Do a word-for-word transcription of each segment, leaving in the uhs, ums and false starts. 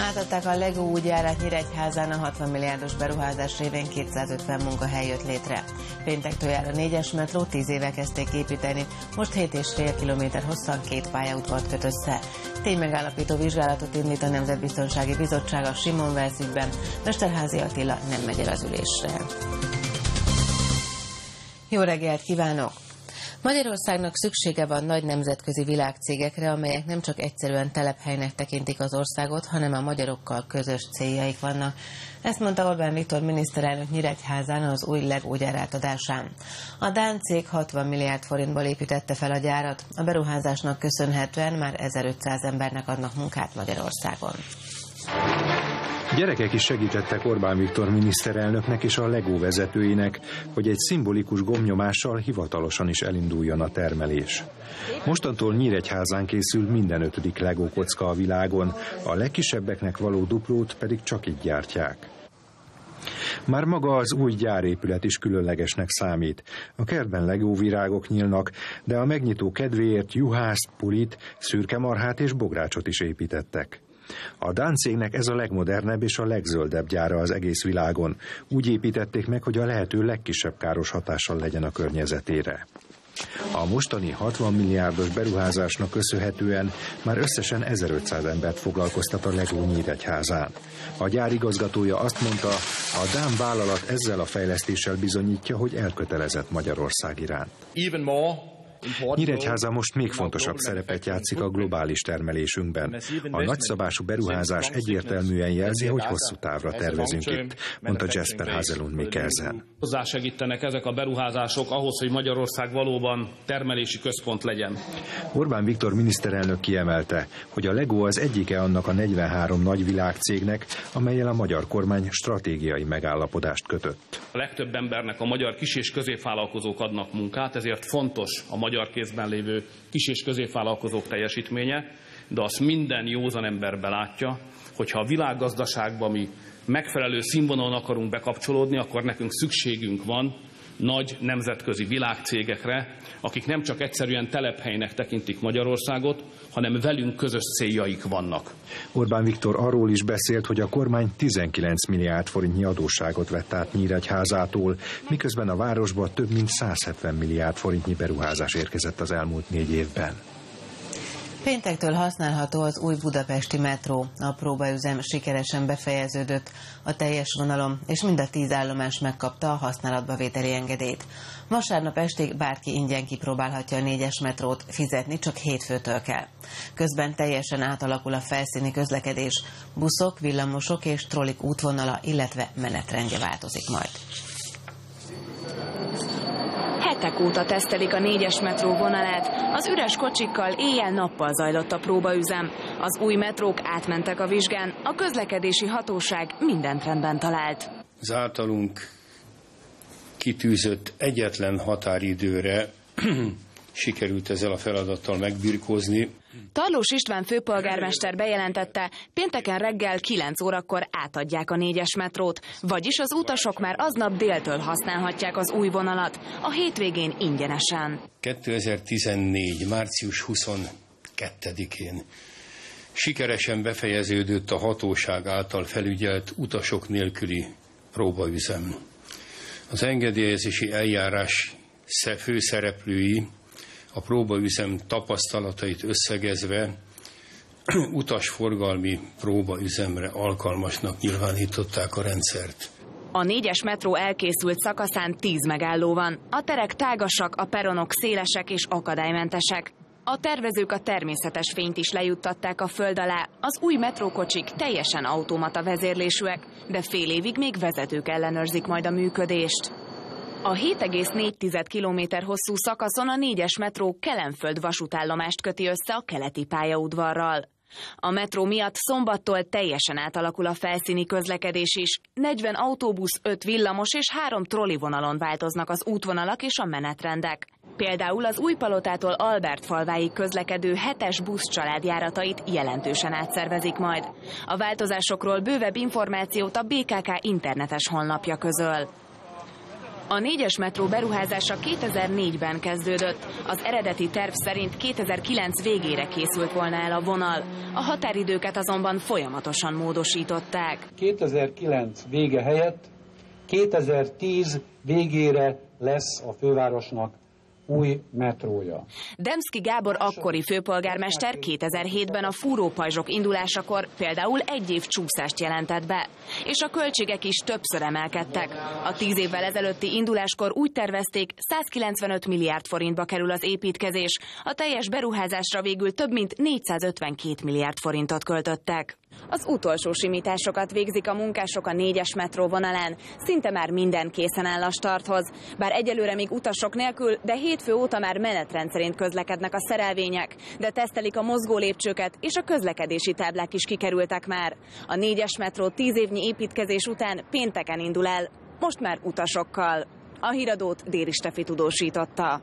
Átadták a Lego útjárát Nyíregyházán, a hatvan milliárdos beruházás révén kétszázötven munkahely jött létre. Péntektől jár a négyes metró, tíz éve kezdték építeni, most hét és fél kilométer hosszan két pályaudvart köt össze. Ténymegállapító vizsgálatot indít a Nemzetbiztonsági Bizottság a Simon Welles ügyben, Mesterházy Attila nem megy el az ülésre. Jó reggelt kívánok! Magyarországnak szüksége van nagy nemzetközi világcégekre, amelyek nem csak egyszerűen telephelynek tekintik az országot, hanem a magyarokkal közös céljaik vannak. Ezt mondta Orbán Viktor miniszterelnök Nyíregyházán az új Lego gyár átadásán. A dán cég hatvan milliárd forintból építette fel a gyárat, a beruházásnak köszönhetően már ezerötszáz embernek adnak munkát Magyarországon. Gyerekek is segítettek Orbán Viktor miniszterelnöknek és a Lego vezetőinek, hogy egy szimbolikus gombnyomással hivatalosan is elinduljon a termelés. Mostantól Nyíregyházán készül minden ötödik Lego kocka a világon, a legkisebbeknek való duplót pedig csak itt gyártják. Már maga az új gyárépület is különlegesnek számít. A kertben Lego virágok nyílnak, de a megnyitó kedvéért juhászt, pulit, szürkemarhát és bográcsot is építettek. A dán cégnek ez a legmodernebb és a legzöldebb gyára az egész világon. Úgy építették meg, hogy a lehető legkisebb káros hatással legyen a környezetére. A mostani hatvan milliárdos beruházásnak köszönhetően már összesen ezerötszáz embert foglalkoztat a Lego Nyíregyházán. A gyár igazgatója azt mondta, a dán vállalat ezzel a fejlesztéssel bizonyítja, hogy elkötelezett Magyarország iránt. Nyíregyháza most még fontosabb szerepet játszik a globális termelésünkben. A nagyszabású beruházás egyértelműen jelzi, hogy hosszú távra tervezünk itt, mondta Jesper Hazelund Mikkelsen. Hozzásegítenek ezek a beruházások ahhoz, hogy Magyarország valóban termelési központ legyen. Orbán Viktor miniszterelnök kiemelte, hogy a Lego az egyike annak a negyvenhárom nagy világcégnek, amellyel a magyar kormány stratégiai megállapodást kötött. A legtöbb embernek a magyar kis- és középvállalkozók adnak munkát, ezért fontos a magyar kézben lévő kis- és középvállalkozók teljesítménye, de azt minden józan ember belátja, hogyha a világgazdaságban mi megfelelő színvonalon akarunk bekapcsolódni, akkor nekünk szükségünk van nagy nemzetközi világcégekre, akik nem csak egyszerűen telephelynek tekintik Magyarországot, hanem velünk közös céljaik vannak. Orbán Viktor arról is beszélt, hogy a kormány tizenkilenc milliárd forintnyi adósságot vett át Nyíregyházától, miközben a városba több mint százhetven milliárd forintnyi beruházás érkezett az elmúlt négy évben. Péntektől használható az új budapesti metró. A próbaüzem sikeresen befejeződött a teljes vonalon, és mind a tíz állomás megkapta a használatba vételi engedélyt. Vasárnap estig bárki ingyen kipróbálhatja a négyes metrót, fizetni csak hétfőtől kell. Közben teljesen átalakul a felszíni közlekedés. Buszok, villamosok és trollik útvonala, illetve menetrendje változik majd. Hetek óta tesztelik a négyes metró vonalát, az üres kocsikkal éjjel-nappal zajlott a próbaüzem. Az új metrók átmentek a vizsgán, a közlekedési hatóság mindent rendben talált. Az általunk kitűzött egyetlen határidőre sikerült ezzel a feladattal megbirkózni. Tarlós István főpolgármester bejelentette, pénteken reggel kilenc órakor átadják a négyes metrót, vagyis az utasok már aznap déltől használhatják az új vonalat, a hétvégén ingyenesen. kétezer-tizennégy. március huszonkettedikén sikeresen befejeződött a hatóság által felügyelt utasok nélküli próbaüzem. Az engedélyezési eljárás főszereplői a próbaüzem tapasztalatait összegezve utasforgalmi próbaüzemre alkalmasnak nyilvánították a rendszert. A négyes metró elkészült szakaszán tíz megálló van. A terek tágasak, a peronok szélesek és akadálymentesek. A tervezők a természetes fényt is lejuttatták a föld alá. Az új metrókocsik teljesen automata vezérlésűek, de fél évig még vezetők ellenőrzik majd a működést. A hét egész négy kilométer hosszú szakaszon a négyes metró Kelenföld vasútállomást köti össze a keleti pályaudvarral. A metró miatt szombattól teljesen átalakul a felszíni közlekedés is. negyven autóbusz, öt villamos és három trolli vonalon változnak az útvonalak és a menetrendek. Például az Újpalotától Albertfalváig közlekedő hetes buszcsaládjáratait jelentősen átszervezik majd. A változásokról bővebb információt a bé ká ká internetes honlapja közöl. A négyes metró beruházása kétezer-négyben kezdődött. Az eredeti terv szerint kétezer-kilenc végére készült volna el a vonal. A határidőket azonban folyamatosan módosították. kétezer-kilenc vége helyett kétezer-tíz végére lesz a fővárosnak új metrója. Demszky Gábor akkori főpolgármester kétezer-hétben a fúrópajzsok indulásakor például egy év csúszást jelentett be, és a költségek is többször emelkedtek. A tíz évvel ezelőtti induláskor úgy tervezték, százkilencvenöt milliárd forintba kerül az építkezés, a teljes beruházásra végül több mint négyszázötvenkét milliárd forintot költöttek. Az utolsó simításokat végzik a munkások a négyes metró vonalán, szinte már minden készen áll a starthoz. Bár egyelőre még utasok nélkül, de hétfő óta már menetrend szerint közlekednek a szerelvények, de tesztelik a mozgó lépcsőket, és a közlekedési táblák is kikerültek már. A négyes metró tíz évnyi építkezés után pénteken indul el, most már utasokkal. A híradót Déri Stefi tudósította.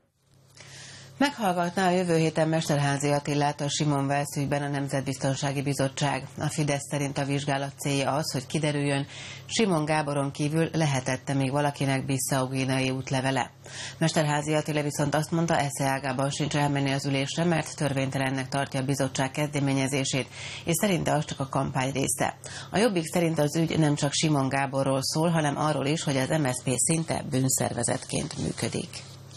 Meghallgatná a jövő héten Mesterházy Attilát a Simon Welles ügyben a Nemzetbiztonsági Bizottság. A Fidesz szerint a vizsgálat célja az, hogy kiderüljön, Simon Gáboron kívül lehetette még valakinek Bissau-guineai útlevele. Mesterházy Attila viszont azt mondta, esze ágában sincs elmenni az ülésre, mert törvénytelennek tartja a bizottság kezdeményezését, és szerinte az csak a kampány része. A Jobbik szerint az ügy nem csak Simon Gáborról szól, hanem arról is, hogy az em es zé pé szinte bűnszervezetként működik.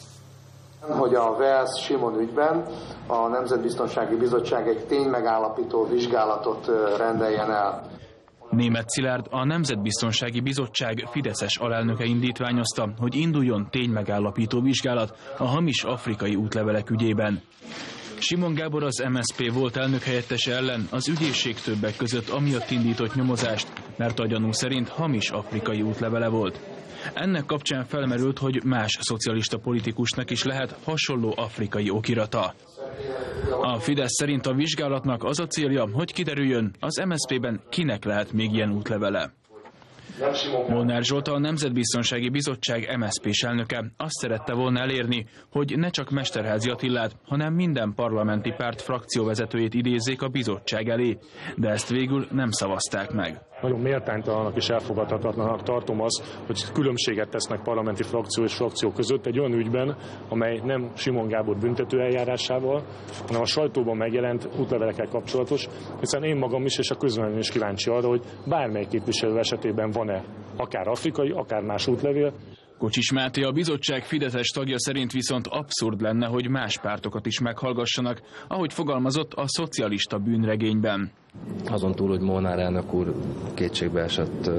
Hogy a Welles Simon ügyben a Nemzetbiztonsági Bizottság egy ténymegállapító vizsgálatot rendeljen el. Németh Szilárd, a Nemzetbiztonsági Bizottság fideszes alelnöke indítványozta, hogy induljon ténymegállapító vizsgálat a hamis afrikai útlevelek ügyében. Simon Gábor az em es zé pé volt elnökhelyettese ellen az ügyészség többek között amiatt indított nyomozást, mert a gyanú szerint hamis afrikai útlevele volt. Ennek kapcsán felmerült, hogy más szocialista politikusnak is lehet hasonló afrikai okirata. A Fidesz szerint a vizsgálatnak az a célja, hogy kiderüljön, az em es zé pében kinek lehet még ilyen útlevele. Molnár Zsolt, a Nemzetbiztonsági Bizottság em es zé pés elnöke azt szerette volna elérni, hogy ne csak Mesterházy Attilát, hanem minden parlamenti párt frakcióvezetőjét idézzék a bizottság elé, de ezt végül nem szavazták meg. Nagyon méltánytalanak és elfogadhatatlanak tartom azt, hogy különbséget tesznek parlamenti frakció és frakció között egy olyan ügyben, amely nem Simon Gábor büntető eljárásával, hanem a sajtóban megjelent útlevelekkel kapcsolatos, hiszen én magam is és a közvélemény is kíváncsi arra, hogy bármely képviselő esetében van-e akár afrikai, akár más útlevél. Kocsis Máté, a bizottság fideszes tagja szerint viszont abszurd lenne, hogy más pártokat is meghallgassanak, ahogy fogalmazott a szocialista bűnregényben. Azon túl, hogy Molnár elnök úr kétségbeesett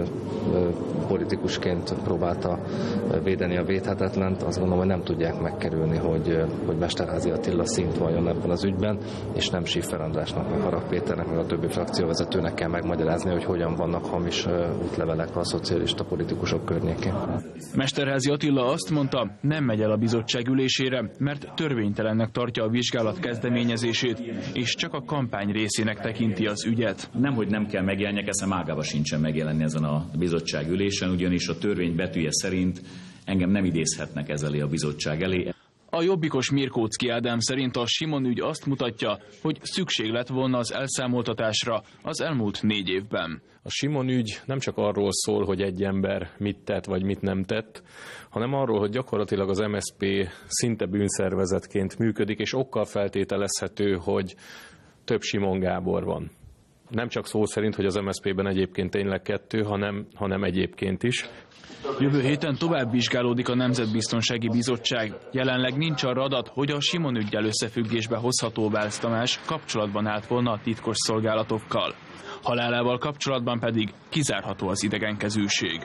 politikusként próbálta védeni a védhetetlent, azt gondolom, hogy nem tudják megkerülni, hogy, hogy Mesterházy Attila szint vajon ebben az ügyben, és nem Schiffer Andrásnak, meg Harag Péternek, meg a többi frakcióvezetőnek kell megmagyarázni, hogy hogyan vannak hamis útlevelek a szocialista politikusok környékén. Mesterházy Attila azt mondta, nem megy el a bizottság ülésére, mert törvénytelennek tartja a vizsgálat kezdeményezését, és csak a kampány részének tekinti az ügyet. Nemhogy nem kell megjelenni, eszem ágában sincsen megjelenni ezen a bizottság ülésen, ugyanis a törvény betűje szerint engem nem idézhetnek ez elé a bizottság elé. A jobbikos Mirkóczky Ádám szerint a Simon ügy azt mutatja, hogy szükség lett volna az elszámoltatásra az elmúlt négy évben. A Simon ügy nem csak arról szól, hogy egy ember mit tett vagy mit nem tett, hanem arról, hogy gyakorlatilag az em es zé pé szinte bűnszervezetként működik, és okkal feltételezhető, hogy több Simon Gábor van. Nem csak szó szerint, hogy az em es zé pében egyébként tényleg kettő, hanem, hanem egyébként is. Jövő héten tovább vizsgálódik a Nemzetbiztonsági Bizottság. Jelenleg nincs arra adat, hogy a Simon üggyel összefüggésbe hozható Welles Tamás kapcsolatban állt volna a titkos szolgálatokkal. Halálával kapcsolatban pedig kizárható az idegenkezűség.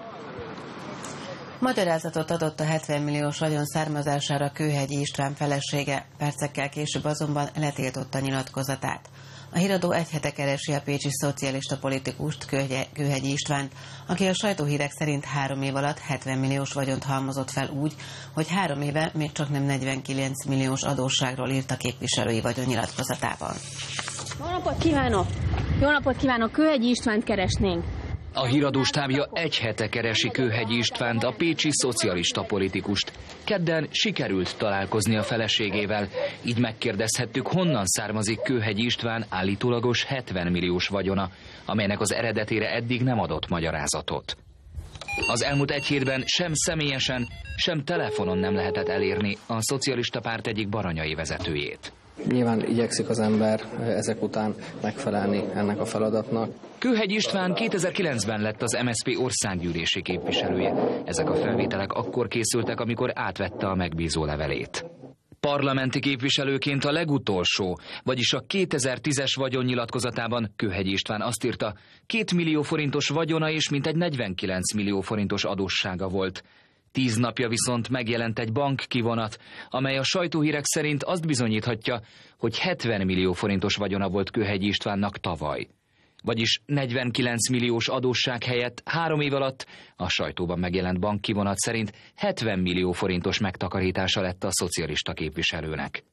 Magyarázatot adott a hetven milliós vagyon származására Kőhegyi István felesége, percekkel később azonban letiltotta nyilatkozatát. A híradó egy hete keresi a pécsi szocialista politikust, Kőhegyi Istvánt, aki a sajtóhírek szerint három év alatt hetven milliós vagyont halmozott fel úgy, hogy három éve még csak nem negyvenkilenc milliós adósságról írt a képviselői vagyonnyilatkozatában. Jó napot kívánok! Jó napot kívánok! Kőhegyi Istvánt keresnénk. A híradó stábja egy hete keresi Kőhegyi Istvánt, a pécsi szocialista politikust. Kedden sikerült találkozni a feleségével, így megkérdezhettük, honnan származik Kőhegyi István állítólagos hetven milliós vagyona, amelynek az eredetére eddig nem adott magyarázatot. Az elmúlt egy hétben sem személyesen, sem telefonon nem lehetett elérni a szocialista párt egyik baranyai vezetőjét. Nyilván igyekszik az ember ezek után megfelelni ennek a feladatnak. Kőhegy István kétezer-kilencben lett az em es zé pé országgyűlési képviselője. Ezek a felvételek akkor készültek, amikor átvette a megbízó levelét. Parlamenti képviselőként a legutolsó, vagyis a kétezer-tízes vagyonnyilatkozatában Kőhegy István azt írta, két millió forintos vagyona és mintegy negyvenkilenc millió forintos adóssága volt. Tíz napja viszont megjelent egy bankkivonat, amely a sajtóhírek szerint azt bizonyíthatja, hogy hetven millió forintos vagyona volt Kőhegy Istvánnak tavaly. Vagyis negyvenkilenc milliós adósság helyett három év alatt a sajtóban megjelent bankkivonat szerint hetven millió forintos megtakarítása lett a szocialista képviselőnek.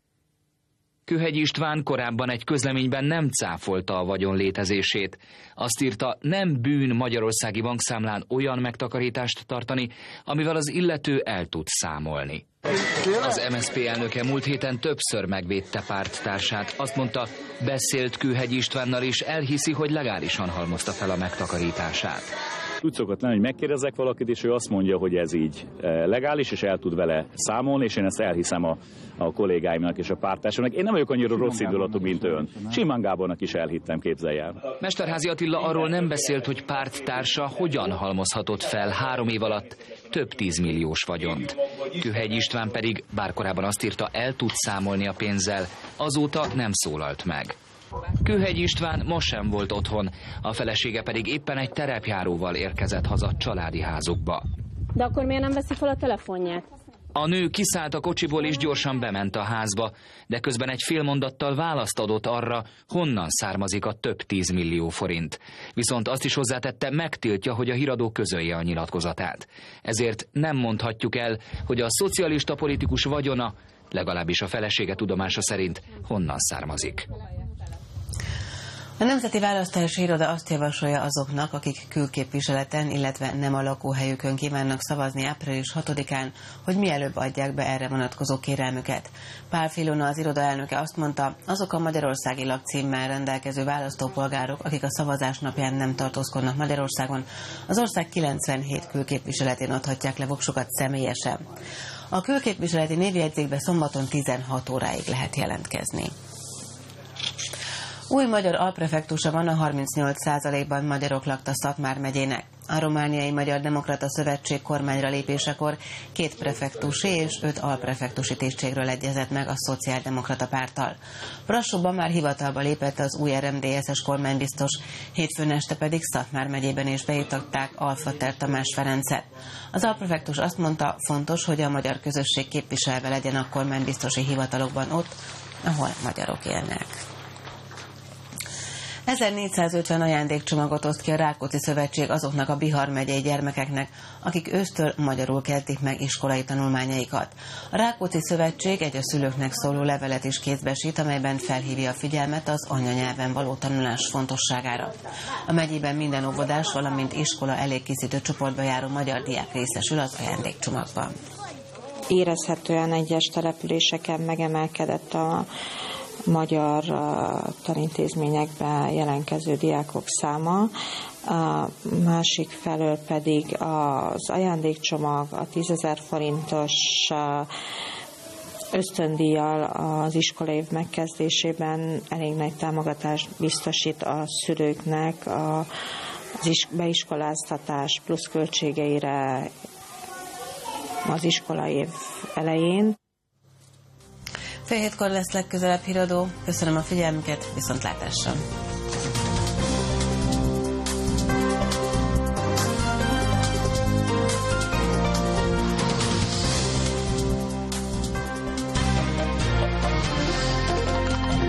Kőhegy István korábban egy közleményben nem cáfolta a vagyon létezését. Azt írta, nem bűn magyarországi bankszámlán olyan megtakarítást tartani, amivel az illető el tud számolni. Az em es zé pé elnöke múlt héten többször megvédte párttársát. Azt mondta, beszélt Kőhegy Istvánnal és elhiszi, hogy legálisan halmozta fel a megtakarítását. Úgy szokott lenni, hogy megkérdezek valakit, és ő azt mondja, hogy ez így legális, és el tud vele számolni, és én ezt elhiszem a, a kollégáimnak és a pártársamnak. Én nem vagyok annyira rossz indulatú, mint ön. Simán Gábornak is elhittem, képzelj el. Mesterházy Attila arról nem beszélt, hogy párttársa hogyan halmozhatott fel három év alatt több tízmilliós vagyont. Kőhegy István pedig, bár korábban azt írta, el tud számolni a pénzzel, azóta nem szólalt meg. Kőhegy István most sem volt otthon, a felesége pedig éppen egy terepjáróval érkezett haza családi házukba. De akkor miért nem veszi fel a telefonját? A nő kiszállt a kocsiból és gyorsan bement a házba, de közben egy fél mondattal választ adott arra, honnan származik a több tízmillió forint. Viszont azt is hozzátette, megtiltja, hogy a híradó közölje a nyilatkozatát. Ezért nem mondhatjuk el, hogy a szocialista politikus vagyona, legalábbis a felesége tudomása szerint, honnan származik. A Nemzeti Választási Iroda azt javasolja azoknak, akik külképviseleten, illetve nem a lakóhelyükön kívánnak szavazni április hatodikán, hogy mielőbb adják be erre vonatkozó kérelmüket. Pál Filona, az iroda elnöke azt mondta, azok a magyarországi lakcímmel rendelkező választópolgárok, akik a szavazás napján nem tartózkodnak Magyarországon, az ország kilencvenhét külképviseletén adhatják le voksukat személyesen. A külképviseleti névjegyzékbe szombaton tizenhat óráig lehet jelentkezni. Új magyar alprefektusa van a harmincnyolc százalékban magyarok lakta Szatmár megyének. A Romániai Magyar Demokrata Szövetség kormányra lépésekor két prefektusi és öt alprefektusi tisztségről egyezett meg a Szociáldemokrata Párttal. Brassóban már hivatalba lépett az új er em dé es-es kormánybiztos, hétfőn este pedig Szatmár megyében is beiktatták Alfater Tamás Ferencet. Az alprefektus azt mondta, fontos, hogy a magyar közösség képviselve legyen a kormánybiztosi hivatalokban ott, ahol magyarok élnek. ezernégyszázötven ajándékcsomagot oszt ki a Rákóczi Szövetség azoknak a Bihar megyei gyermekeknek, akik ősztől magyarul kezdik meg iskolai tanulmányaikat. A Rákóczi Szövetség egy a szülőknek szóló levelet is kézbesít, amelyben felhívja a figyelmet az anyanyelven való tanulás fontosságára. A megyében minden óvodás, valamint iskola elégkészítő csoportba járó magyar diák részesül az ajándékcsomagban. Érezhetően egyes településeken megemelkedett a magyar tanintézményekben jelentkező diákok száma, a másik felől pedig az ajándékcsomag, a tízezer forintos ösztöndíjjal az iskolaév megkezdésében elég nagy támogatást biztosít a szülőknek az beiskoláztatás plusz költségeire az iskolaév elején. Fél hétkor lesz legközelebb híradó. Köszönöm a figyelmüket, viszontlátásra!